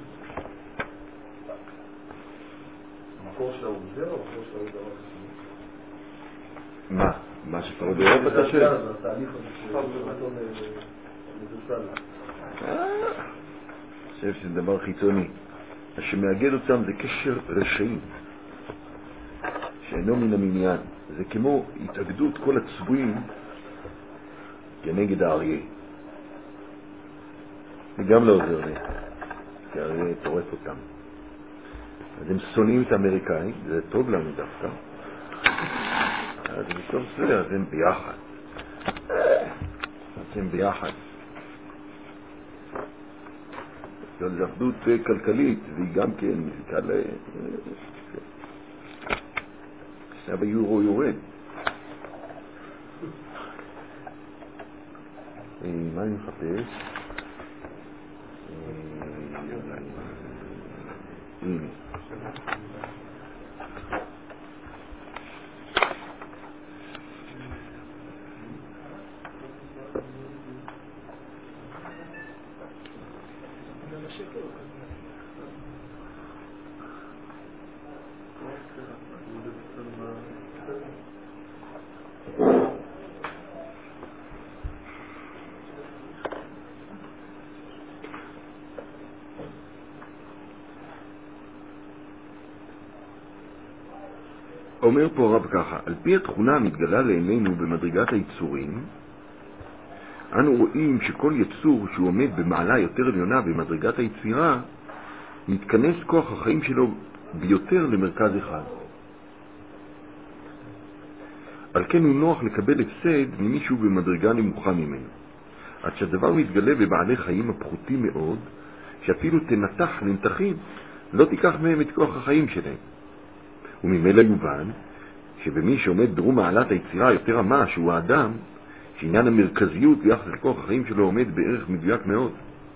המקור שלה הוא זה או המקור שלה הוא דבר חשוב? מה? מה שקורה באירופה אתה שואל? זה התהליך הזה שרצון מדוסל. אני חושב שזה דבר חיצוני. מה שמאגד אותם זה קשר רשעים שאינו מן המניין. זה כמו התאגדות כל הצבועים כנגד האריה. זה גם לא עוזר לי, כי האריה טורף אותם. אז הם שונאים את האמריקאים, זה טוב לנו דווקא. אז בסוף זה, אז הם ביחד. אז הם ביחד. זו אחדות כלכלית, והיא גם כן מזיקה ל... עכשיו היורו יורד. מה אני מחפש? הנה. אומר פה הרב ככה, על פי התכונה המתגלה לעינינו במדרגת היצורים, אנו רואים שכל יצור שהוא עומד במעלה יותר עליונה במדרגת היצירה, מתכנס כוח החיים שלו ביותר למרכז אחד. על כן הוא נוח לקבל הפסד ממישהו במדרגה נמוכה ממנו. עד שהדבר מתגלה בבעלי חיים הפחותים מאוד, שאפילו תנתח לנתחים, לא תיקח מהם את כוח החיים שלהם. וממילא יובן שבמי שעומד ברום מעלת היצירה יותר רמה, שהוא האדם, שעניין המרכזיות ביחס לכוח החיים שלו עומד בערך מדויק מאוד.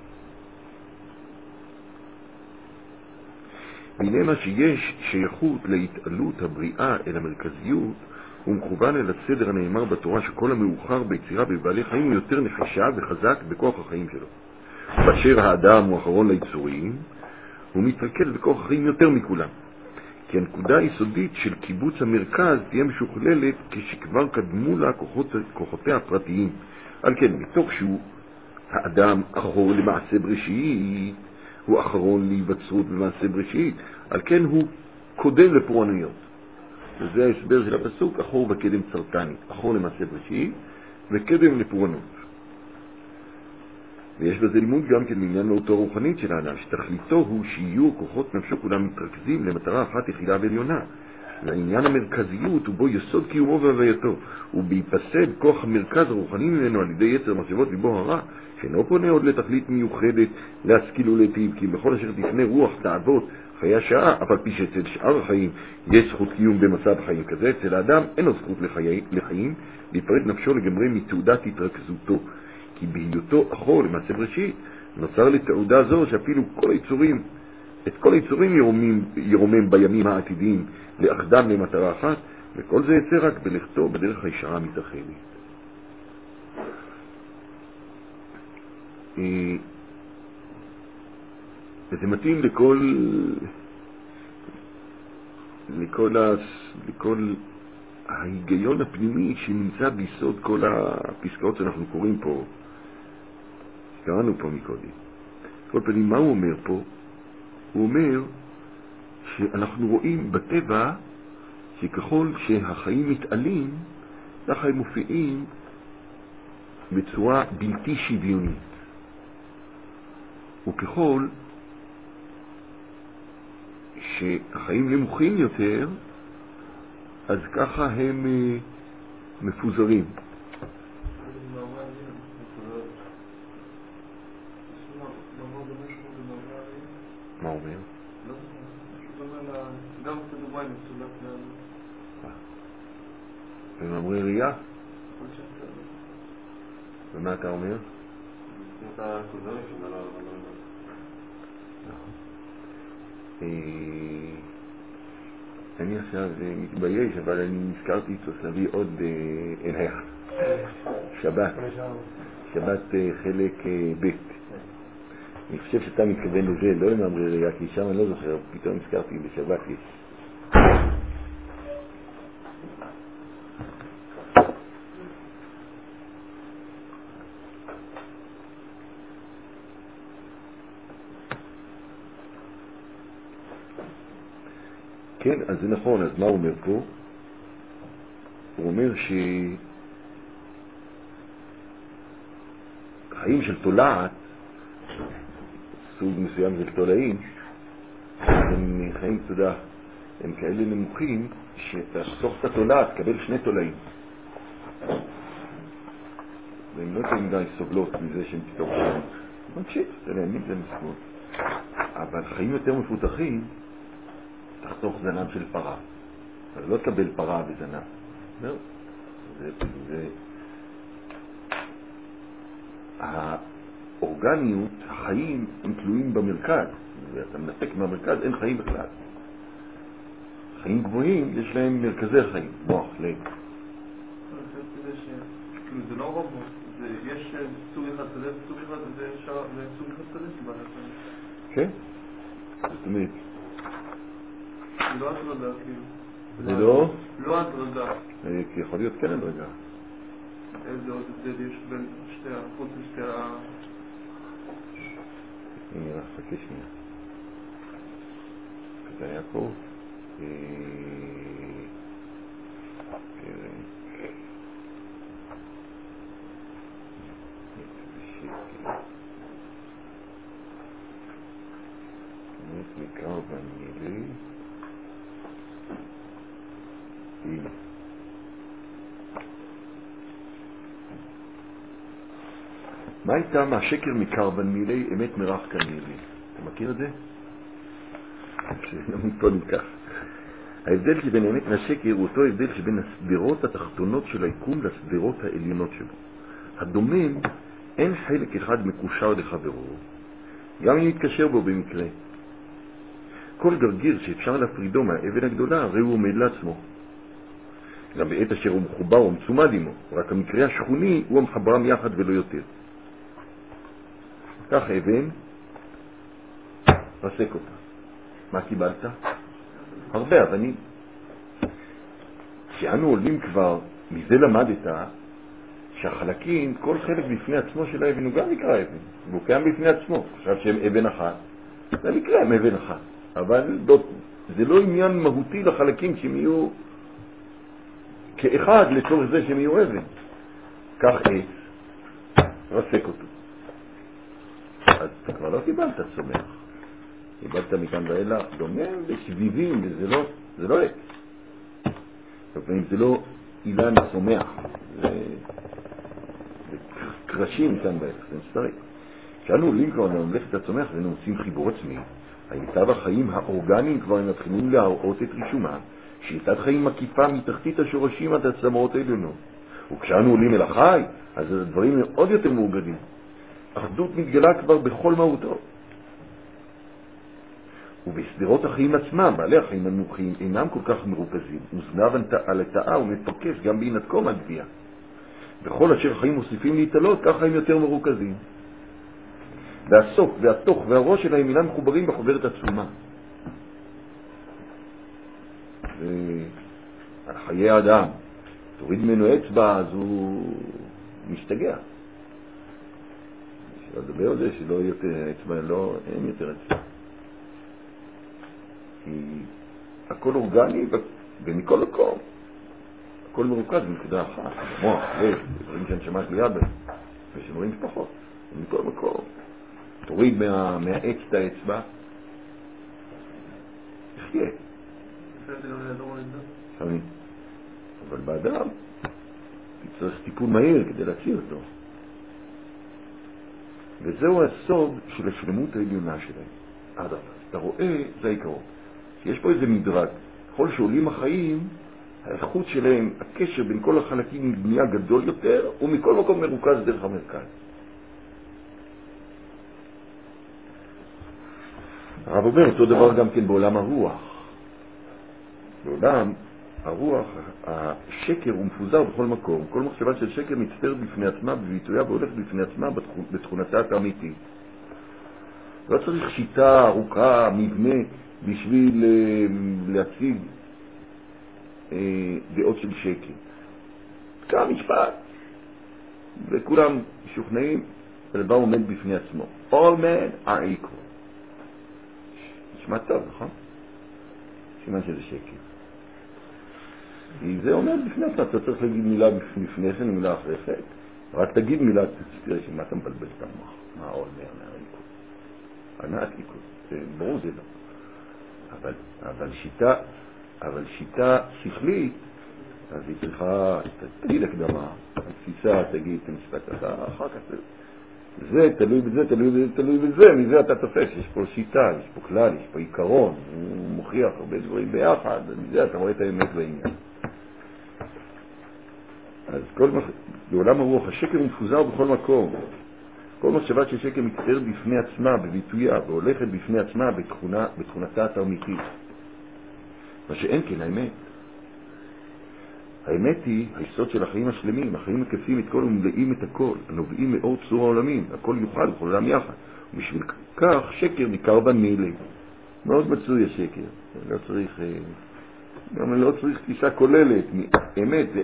והנה מה שיש שייכות להתעלות הבריאה אל המרכזיות, הוא מכוון אל הסדר הנאמר בתורה שכל המאוחר ביצירה בבעלי חיים הוא יותר נחשה וחזק בכוח החיים שלו. באשר האדם הוא אחרון ליצורים, הוא מתרכז בכוח החיים יותר מכולם. כי הנקודה היסודית של קיבוץ המרכז תהיה משוכללת כשכבר קדמו לה כוחות, כוחותיה הפרטיים. על כן, מתוך שהוא האדם אחרון למעשה בראשית, הוא אחרון להיווצרות במעשה בראשית, על כן הוא קודם לפורענויות. וזה ההסבר של הפסוק, אחור וקדם צרטני, אחור למעשה בראשית וקדם לפורענות. ויש בזה לימוד גם כן בעניין מהותו הרוחנית של האדם, שתכליתו הוא שיהיו כוחות נפשו כולם מתרכזים למטרה אחת יחידה ועליונה. לעניין המרכזיות הוא בו יסוד קיומו והווייתו, ובהיפסד כוח המרכז הרוחני ממנו על ידי יצר מחשבות ליבו הרע, שאינו פונה עוד לתכלית מיוחדת להשכיל ולהיטיב, כי בכל אשר תפנה רוח תאוות חיי השעה, אף על פי שאצל שאר החיים יש זכות קיום במצב חיים כזה, אצל האדם אין לו זכות לחיים, לחיים להיפרד נפשו לגמרי מתעודת התרכזותו, כי בהיותו אחור למעשה בראשית נוצר לתעודה זו שאפילו כל היצורים, את כל היצורים ירומם, ירומם בימים העתידיים לאחדם למטרה אחת, וכל זה יצא רק בלכתו בדרך הישרה מתאחדת. וזה מתאים לכל לכל, לכל ההיגיון הפנימי שנמצא ביסוד כל הפסקאות שאנחנו קוראים פה, קראנו פה מקודם. כל פנים, מה הוא אומר פה? הוא אומר שאנחנו רואים בטבע שככל שהחיים מתעלים, ככה הם מופיעים בצורה בלתי שוויונית. וככל שהחיים נמוכים יותר, אז ככה הם מפוזרים. מה אומר? גם כדומה מסולק לנו. ומאמרי ראייה? ומה אתה אומר? אתה כוזרים שזה לא... אני עכשיו מתבייש, אבל אני נזכרתי צריך להביא עוד אליה. שבת. שבת חלק ב'. אני חושב שאתה מתכוון לזה, לא עם אמרי ראייה, כי שם אני לא זוכר, פתאום נזכרתי בשבת יש. כן, אז זה נכון, אז מה הוא אומר פה? הוא אומר שחיים של תולעת, סוג מסוים של תולעים, הם חיים, אתה יודע, הם כאלה נמוכים, שתחתוך את התולעת, תקבל שני תולעים. והם לא יותר מדי סובלות מזה שהם פתאום חיים. ממשיך, אתה יודע, מי זה מסכות. אבל חיים יותר מפותחים, תחתוך זנב של פרה. אז לא תקבל פרה בזנב. לא. זה, זה... האורגניות, החיים, הם תלויים במרכז. ואתה מנתק מהמרכז, אין חיים בכלל. חיים גבוהים, יש להם מרכזי חיים. מוח, לב. זה לא רוב, יש סוג אחד כזה, סוג אחד וזה סוג אחד כזה שבא. כן? זאת אומרת, זה לא הדרגה, כאילו. זה לא? לא הדרגה. כי יכול להיות כן הדרגה. איזה עוד הבדל יש בין שתי החוץ ושתי ה... הנה, רק חכה שנייה. כזה היה פה. מקרבן מילי. הנה. מה הייתה מהשקר מקרבן מילי, אמת מרח כאן מילי? אתה מכיר את זה? פה ניקח. ההבדל שבין אמת מהשקר הוא אותו הבדל שבין הסדרות התחתונות של היקום לסדרות העליונות שבו. הדומם אין חלק אחד מקושר לחברו, גם אם יתקשר בו במקרה. כל גרגיר שאפשר להפרידו מהאבן הגדולה, הרי הוא עומד לעצמו. גם בעת אשר הוא מחובר או מצומד עמו, רק המקרה השכוני הוא המחברם יחד ולא יותר. כך אבן, רסק אותה. מה קיבלת? הרבה אבנים. כשאנו עולים כבר, מזה למדת שהחלקים, כל חלק בפני עצמו של האבן הוא גם נקרא אבן, והוא קיים בפני עצמו. עכשיו שהם אבן אחת, זה נקרא הם אבן אחת, אבל זה לא עניין מהותי לחלקים שהם יהיו כאחד לצורך זה שהם יהיו אבן. כך עץ, רסק אותו. אז אתה כבר לא קיבלת צומח. קיבלת מכאן ואלה דומה ושביבים, וזה לא, זה לא עץ. לפעמים זה לא אילן צומח, זה, זה קרשים כאן בעץ, זה מסתרק. כשאנו עולים כבר לממלכת הצומח ואנו עושים חיבור עצמי, היטב החיים האורגניים כבר מתחילים להראות את רישומם, שיטת חיים מקיפה מתחתית השורשים עד הצמרות העליונות. וכשאנו עולים אל החי, אז הדברים הם עוד יותר מאוגדים. אחדות מתגלה כבר בכל מהותו. ובסדרות החיים עצמם, בעלי החיים הנוחים, אינם כל כך מרוכזים. מוזנב על התאה ומפקש גם בהינתקום הגבייה. בכל אשר החיים מוסיפים להתעלות, ככה הם יותר מרוכזים. והסוף והתוך והראש שלהם אינם מחוברים בחוברת עצומה. חיי האדם, תוריד ממנו אצבע, אז הוא משתגע. לדבר על זה שלא יותר אצבע, לא, אין יותר אצבע. כי הכל אורגני ומכל מקום. הכל מרוכז בנקודה אחת. מוח, לב, דברים שהנשמה שלי יד בהם. ושמרים שפחות. ומכל מקום. תוריד מה, מהעץ את האצבע. תחיה. אבל באדם צריך טיפול מהיר כדי להציל אותו. וזהו הסוד של השלמות העליונה שלהם. עד אתה רואה, זה העיקרון. יש פה איזה מדרג. ככל שעולים החיים, האיכות שלהם, הקשר בין כל החלקים נהיה גדול יותר, ומכל מקום מרוכז דרך המרכז. הרב אומר, אותו דבר גם כן בעולם הרוח. בעולם הרוח, השקר הוא מפוזר בכל מקום. כל מחשבה של שקר מצטערת בפני עצמה, בביטויה והולכת בפני עצמה בתכונתה האמיתית. לא צריך שיטה ארוכה, מבנה, בשביל להציג דעות של שקר. כאן משפט. וכולם משוכנעים, הדבר עומד בפני עצמו. All men are equal. נשמע טוב, נכון? סימן שזה שקר. כי זה עומד בפני עצמו, אתה צריך להגיד מילה לפני כן ומילה אחרי כן. רק תגיד מילה, תראה שמה אתה מבלבל את המוח. מה all men are equal? ענת equal. ברור זה לא. אבל, אבל שיטה, אבל שיטה שכלית, אז היא צריכה, תגיד הקדמה, התפיסה, תגיד את המשפט, אתה אחר כך, זה תלוי בזה, תלוי בזה, תלוי בזה, מזה אתה תופס, יש פה שיטה, יש פה כלל, יש פה עיקרון, הוא מוכיח הרבה דברים ביחד, מזה אתה רואה את האמת בעניין. אז כל מח... בעולם הרוח, השקר מפוזר בכל מקום. כל מחשבה של שקר מצטערת בפני עצמה, בביטויה, והולכת בפני עצמה בתכונה, בתכונתה התרמיתית. מה שאין כן, האמת. האמת היא היסוד של החיים השלמים, החיים מקפים את כל ומלאים את הכל, הנובעים מאור צור העולמים, הכל יוכל בכל עולם יחד. ובשביל כך שקר ניכר בנמילא. מאוד מצוי השקר. לא צריך, גם לא צריך תפיסה כוללת. אמת, זה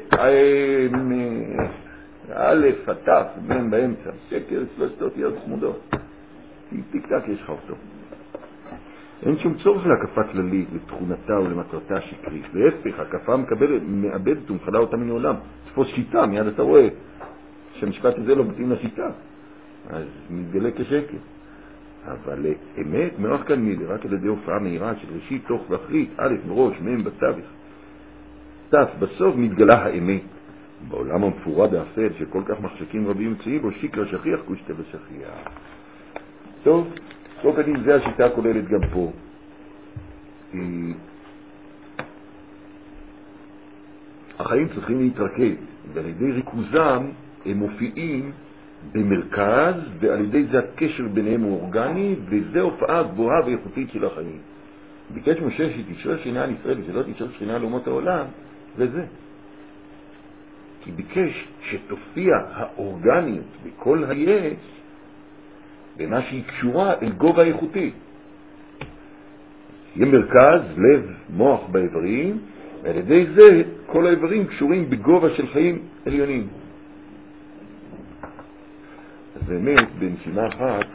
א', התף, בין באמצע. שקר, שלושת אותיות צמודות. טיק-טק יש לך אותו. אין שום צורך להקפה כללית לתכונתה ולמטרתה השקרית. להפך, הקפה מקבלת, מאבדת ומחלה אותה מן העולם. תפוס שיטה, מיד אתה רואה שהמשפט הזה לא מתאים לשיטה. אז מתגלה כשקר. אבל אמת מרח כאן מילה, רק על ידי הופעה מהירה של ראשית, תוך ואחרית, א', בראש, מ', בתווך. תף, בסוף מתגלה האמת. בעולם המפורד האפל שכל כך מחשקים רבים מצויים בו שיקר שכיח קושטה ושכיח. טוב, כל כדין זה השיטה הכוללת גם פה. החיים צריכים להתרכז, ועל ידי ריכוזם הם מופיעים במרכז, ועל ידי זה הקשר ביניהם הוא אורגני, וזה הופעה גבוהה ואיכותית של החיים. ביקש משה שתשרה שכינה על ישראל, שלא תשרה שכינה על אומות העולם, וזה. כי ביקש שתופיע האורגניות בכל היש, במה שהיא קשורה אל גובה איכותי. יהיה מרכז, לב, מוח באיברים, ועל ידי זה כל האיברים קשורים בגובה של חיים עליונים. באמת, בנשימה אחת,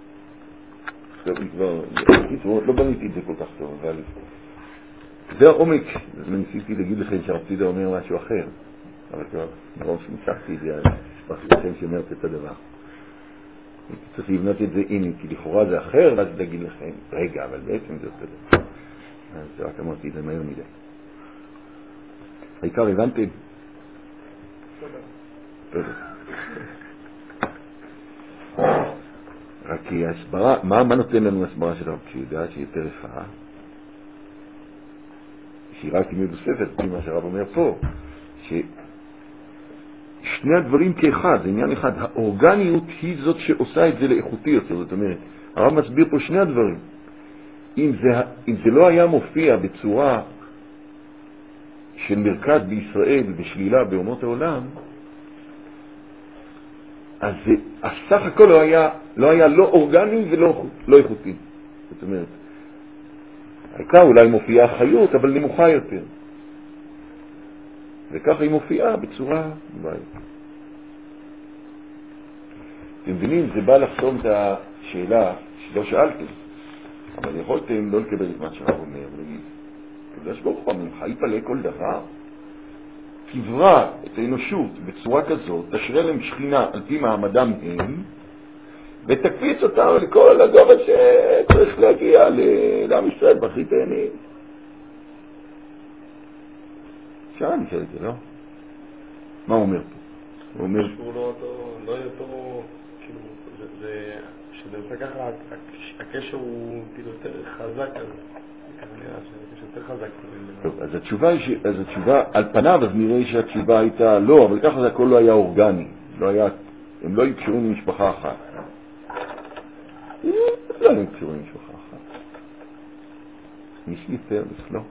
כבר, לא בניתי את זה כל כך טוב, אבל זה העומק. ניסיתי להגיד לכם שהרצידה אומר משהו אחר, אבל כבר מראש שמצחתי את זה, בחלכם שאומרת את הדבר. צריך לבנות את זה הנה, כי לכאורה זה אחר, ואז להגיד לכם, רגע, אבל בעצם זה אותו דבר. אז רק אמרתי את זה מהר מדי. העיקר הבנתם? תודה. רק כי ההסברה, מה, מה נותן לנו הסברה של הרב כשידע שהיא יותר רפאה? שהיא רק מבוספת, כמו מה שהרב אומר פה, ששני הדברים כאחד, זה עניין אחד, האורגניות היא זאת שעושה את זה לאיכותי יותר, זאת אומרת, הרב מסביר פה שני הדברים. אם זה, אם זה לא היה מופיע בצורה של מרכז בישראל בשלילה באומות העולם, אז זה, הסך הכל לא היה לא, היה לא אורגני ולא לא איכותי. זאת אומרת, העיקר אולי מופיעה חיות, אבל נמוכה יותר. וככה היא מופיעה בצורה בעיה. אתם מבינים, זה בא לחסום את השאלה שלא שאלתם, אבל יכולתם לא לקבל את מה שהרב אומר, ולהגיד, קדוש ברוך הוא, ממך יפלא כל דבר, תברא את האנושות בצורה כזאת, תשרה להם שכינה על פי מעמדם הם, ותקפיץ אותם לכל הגובה שצריך להגיע לעם ישראל באחרית הימים. אפשר אני אשאל את זה, לא? מה הוא אומר פה? הוא אומר... שהוא לא אותו, לא יהיה אותו, כאילו, זה... שזה עושה ככה, הקשר הוא כאילו יותר חזק, אז כנראה שהקשר יותר חזק. טוב, אז התשובה היא ש... אז התשובה, על פניו, אז נראה שהתשובה הייתה לא, אבל ככה זה הכל לא היה אורגני, לא היה... הם לא היו קשורים למשפחה אחת. לא היו קשורים למשפחה אחת. יש לי יותר, אז לא.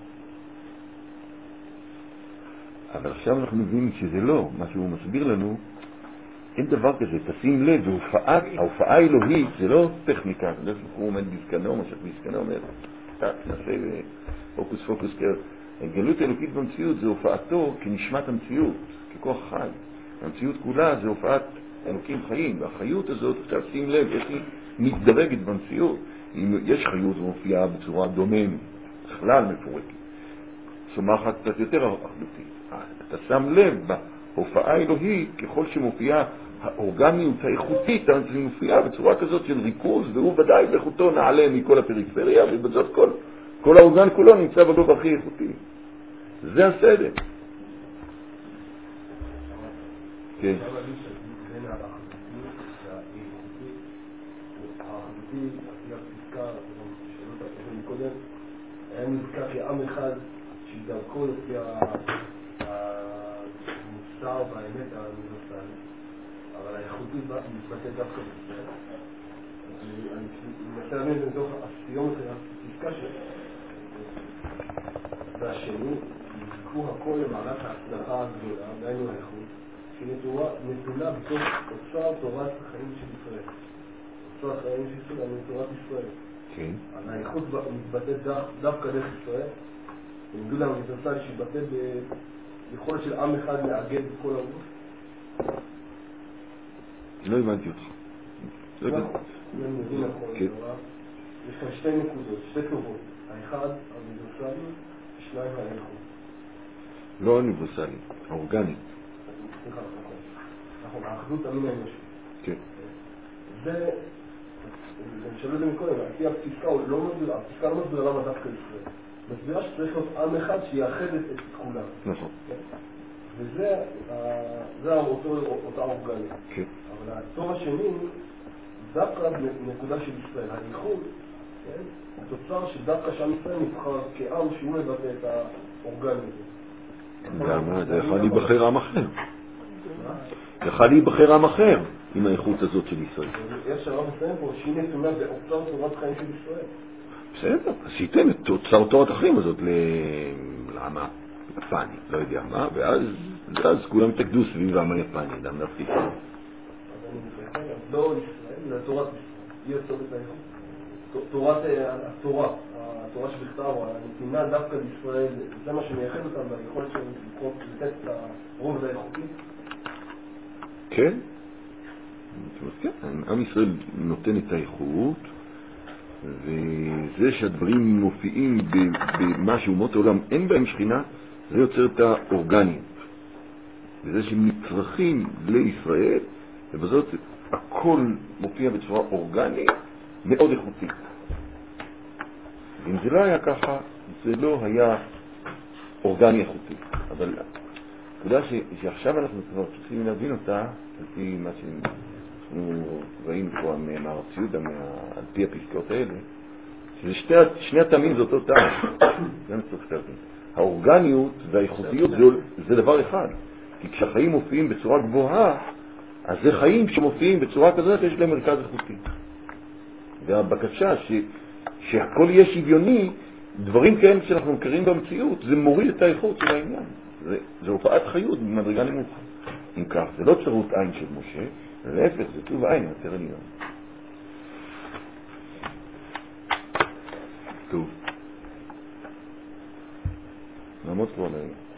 אבל עכשיו אנחנו מבינים שזה לא, מה שהוא מסביר לנו, אין דבר כזה, תשים לב, והופעת, ההופעה האלוהית זה לא טכניקה, זה לא שהוא עומד בזקנו, מה שבזקנו אומר, נעשה פוקוס פוקוס, הגלות האלוקית במציאות זה הופעתו כנשמת המציאות, ככוח חי. המציאות כולה זה הופעת אלוקים חיים, והחיות הזאת, עכשיו שים לב, יש לי מתדרגת במציאות, אם יש חיות ומופיעה בצורה דוממת, בכלל מפורקת, צומחת קצת יותר אחדותית. אתה שם לב בהופעה האלוהית, ככל שמופיעה האורגניות האיכותית, אז היא מופיעה בצורה כזאת של ריכוז, והוא ודאי באיכותו נעלה מכל הפריפריה, ובזאת כל, כל האורגן כולו נמצא בגובה הכי איכותי. זה הסדר. כן. היה נזכר כעם אחד שדרכו לפי המוסר והאמת האוניברסלית, אבל האיכותית מתבטאת דווקא בישראל. אני מנסה להבין את זה מתוך הסיום של הפסקה שלו. והשני, יזכו הכל למעלת ההצלחה הגדולה, דהיינו האיכות, שנתונה בתוך אוצר תורת החיים של ישראל. אוצר החיים של ישראל, תורת ישראל. אז האיכות מתבטאת דווקא דרך ישראל, במגוד האוניברסלי שיתבטא ביכולת של עם אחד לאגד בכל הגוף. לא הבנתי אותך. לא הבנתי. יש כאן שתי נקודות, שתי טובות. האחד, האוניברסלי, שניים האיכות. לא האוניברסלי, האורגני. סליחה, נכון. האחדות המין האנושי. כן. זה... אני שאלו את זה מקודם, לפי הפסקה לא מסבירה, הפסקה לא מסבירה למה דווקא ישראל. מסבירה שצריך להיות עם אחד שיאחד את כולם. נכון. וזה אותה אורגנית. כן. אבל התור השני, דווקא בנקודה של ישראל, האיחוד, התוצר שדווקא שם ישראל נבחר כעם שהוא מבטא את האורגנית. זה יכול להיבחר עם אחר. יכול להיבחר עם אחר. עם האיכות הזאת של ישראל. יש הרב מסיים פה שהיא נתונה באוצר תורת חיים של ישראל. בסדר, אז שייתן את אוצר תורת החיים הזאת לעמה יפני, לא יודע מה, ואז כולם התאגדו סביב העם היפני, אדם נפתיק. אז אני מתרחב, לא ישראל, אלא תורת ישראל. היא יוצאת את האיכות. תורת התורה, התורה שבכתב, הנתינה דווקא בישראל, זה מה שמייחד אותם, והיכולת שלהם לתת את הרובד האיכותי. כן. כן, עם ישראל נותן את האיכות, וזה שהדברים מופיעים במה שאומות העולם אין בהם שכינה, זה יוצר את האורגניות. וזה שהם נצרכים לישראל, ובזאת הכל מופיע בצורה אורגנית מאוד איכותית. אם זה לא היה ככה, זה לא היה אורגני איכותי. אבל תודה שעכשיו אנחנו כבר צריכים להבין אותה, על פי מה שאנחנו ראינו פה מהארציות, על פי הפסקאות האלה, ששני הטעמים זה אותו טעם. זה צריך להבין. האורגניות והאיכותיות זה, זה דבר אחד. כי כשהחיים מופיעים בצורה גבוהה, אז זה חיים שמופיעים בצורה כזאת, יש להם מרכז איכותי. והבקשה ש, שהכל יהיה שוויוני, דברים כאלה שאנחנו מכירים במציאות, זה מוריד את האיכות של העניין. זה, זה הופעת חיות במדרגה נמוכה. אם כך, זה לא צרות עין של משה, להפך, זה טוב עין יותר עליון. טוב. נעמוד כבר עליהם.